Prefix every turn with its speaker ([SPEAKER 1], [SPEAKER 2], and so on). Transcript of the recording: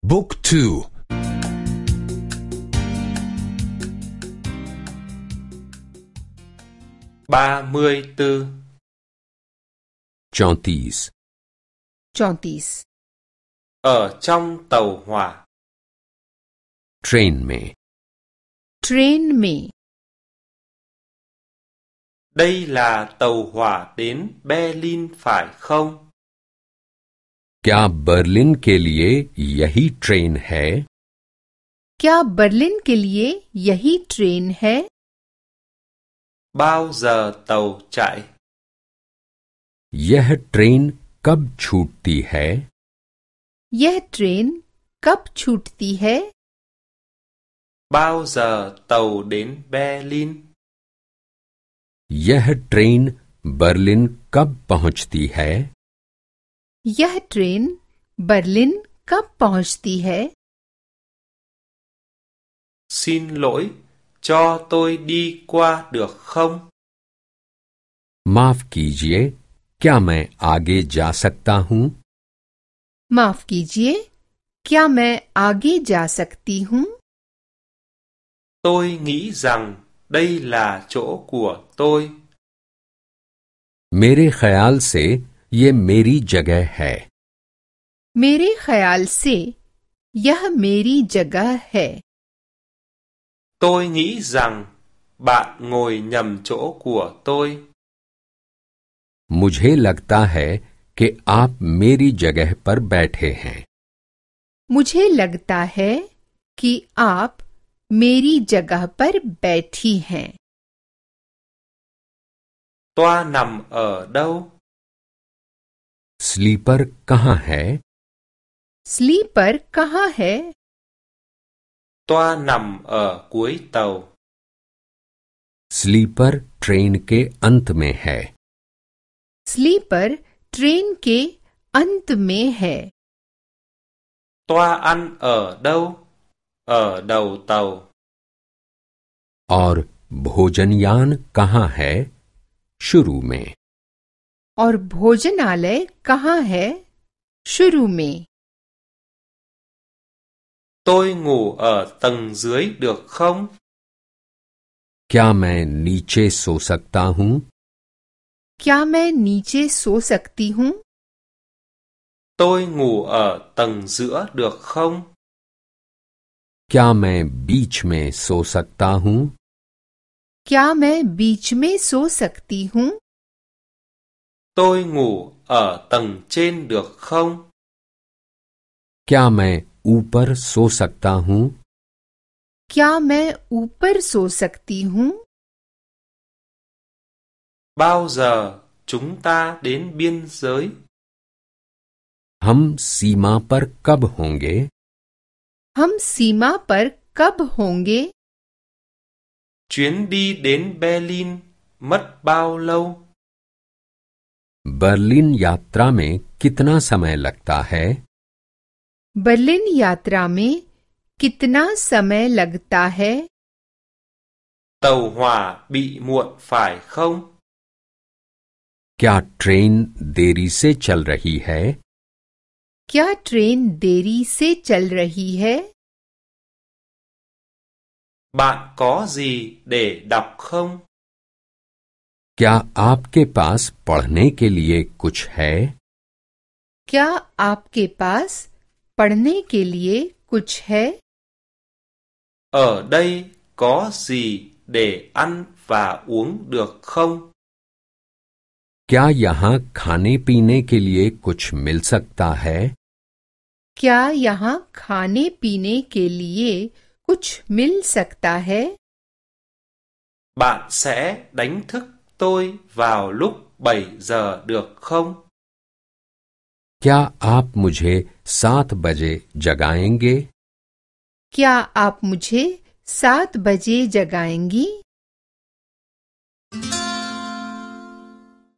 [SPEAKER 1] Book 2.
[SPEAKER 2] 34.
[SPEAKER 1] 34.
[SPEAKER 3] 34.
[SPEAKER 2] Ở trong tàu hỏa.
[SPEAKER 1] Train में.
[SPEAKER 3] Train में.
[SPEAKER 2] Đây là tàu hỏa đến Berlin phải không?
[SPEAKER 1] क्या Berlin के लिए यही ट्रेन है?
[SPEAKER 3] क्या बर्लिन के लिए यही ट्रेन है?
[SPEAKER 2] Bao giờ tàu chạy?
[SPEAKER 1] यह ट्रेन कब छूटती है?
[SPEAKER 3] यह ट्रेन कब छूटती है?
[SPEAKER 2] Bao giờ tàu đến Berlin?
[SPEAKER 1] यह ट्रेन बर्लिन कब पहुंचती है?
[SPEAKER 3] यह ट्रेन बर्लिन कब पहुंचती है?
[SPEAKER 2] Xin lỗi, cho tôi đi qua được không?
[SPEAKER 1] माफ कीजिए, क्या मैं आगे जा सकता हूं?
[SPEAKER 3] माफ कीजिए, क्या मैं आगे जा सकती हूँ?
[SPEAKER 2] Tôi nghĩ rằng đây là chỗ của tôi.
[SPEAKER 1] मेरे ख्याल से ये मेरी जगह है.
[SPEAKER 3] मेरे ख्याल से यह मेरी जगह है.
[SPEAKER 2] Tôi nghĩ rằng bạn ngồi nhầm chỗ của tôi.
[SPEAKER 1] मुझे लगता है कि आप मेरी जगह पर बैठे हैं.
[SPEAKER 3] मुझे लगता है कि आप मेरी जगह पर बैठी हैं.
[SPEAKER 2] Toa nằm ở đâu?
[SPEAKER 1] स्लीपर कहाँ है?
[SPEAKER 3] स्लीपर कहाँ है?
[SPEAKER 2] Toa nằm ở cuối tàu.
[SPEAKER 1] Sleeper train के अंत में है.
[SPEAKER 3] स्लीपर ट्रेन के अंत में है.
[SPEAKER 2] Toa ăn ở đâu? Ở đầu tàu.
[SPEAKER 1] और भोजनयान कहाँ है? शुरू में.
[SPEAKER 3] और भोजनालय कहाँ है? शुरू में.
[SPEAKER 2] Tôi ngủ ở tầng dưới được không?
[SPEAKER 1] क्या मैं नीचे सो सकता हूँ?
[SPEAKER 3] क्या मैं नीचे सो सकती हूँ?
[SPEAKER 2] Tôi ngủ ở tầng giữa được không?
[SPEAKER 1] क्या मैं बीच में सो सकता हूँ?
[SPEAKER 3] क्या मैं बीच में सो सकती हूँ?
[SPEAKER 2] Tôi ngủ ở tầng trên được không?
[SPEAKER 1] क्या मैं ऊपर सो सकता हूँ?
[SPEAKER 3] क्या मैं ऊपर सो सकती हूँ?
[SPEAKER 2] Bao giờ chúng ta đến biên giới?
[SPEAKER 1] हम सीमा पर कब होंगे?
[SPEAKER 3] हम सीमा पर कब होंगे?
[SPEAKER 2] Chuyến đi đến Berlin mất bao lâu?
[SPEAKER 1] Berlin यात्रा में कितना समय लगता है?
[SPEAKER 3] बर्लिन यात्रा में कितना समय लगता है?
[SPEAKER 2] Tàu hỏa bị muộn phải không?
[SPEAKER 1] क्या ट्रेन देरी से चल रही है?
[SPEAKER 3] क्या ट्रेन देरी से चल रही है?
[SPEAKER 2] Bạn có gì để đọc không?
[SPEAKER 1] क्या आपके पास पढ़ने के लिए कुछ है?
[SPEAKER 3] क्या आपके पास पढ़ने के लिए कुछ है?
[SPEAKER 2] Ở đây có gì để ăn và uống được không?
[SPEAKER 1] क्या यहाँ खाने पीने के लिए कुछ मिल सकता है?
[SPEAKER 3] क्या यहाँ खाने पीने के लिए कुछ मिल सकता है?
[SPEAKER 2] Bạn sẽ đánh thức tôi vào lúc 7 giờ được không?
[SPEAKER 1] क्या आप मुझे 7 बजे जगाएंगे?
[SPEAKER 3] क्या आप मुझे 7 बजे जगाएंगी?